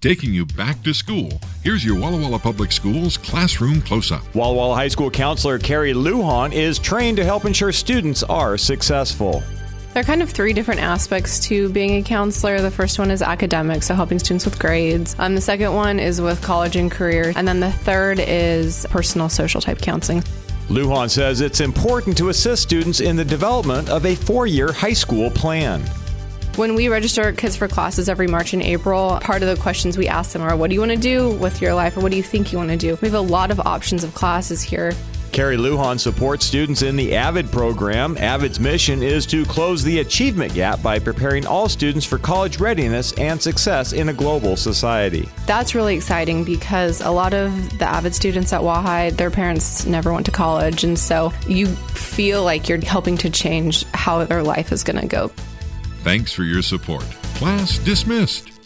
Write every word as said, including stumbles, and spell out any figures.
Taking you back to school, here's your Walla Walla Public Schools Classroom Close-Up. Walla Walla High School counselor Carrie Lujan is trained to help ensure students are successful. There are kind of three different aspects to being a counselor. The first one is academic, so helping students with grades. Um, the second one is with college and career. And then the third is personal social type counseling. Lujan says it's important to assist students in the development of a four-year high school plan. When we register kids for classes every March and April, part of the questions we ask them are, what do you want to do with your life, or what do you think you want to do? We have a lot of options of classes here. Carrie Lujan supports students in the AVID program. AVID's mission is to close the achievement gap by preparing all students for college readiness and success in a global society. That's really exciting because a lot of the AVID students at WaHi, their parents never went to college, and so you feel like you're helping to change how their life is going to go. Thanks for your support. Class dismissed.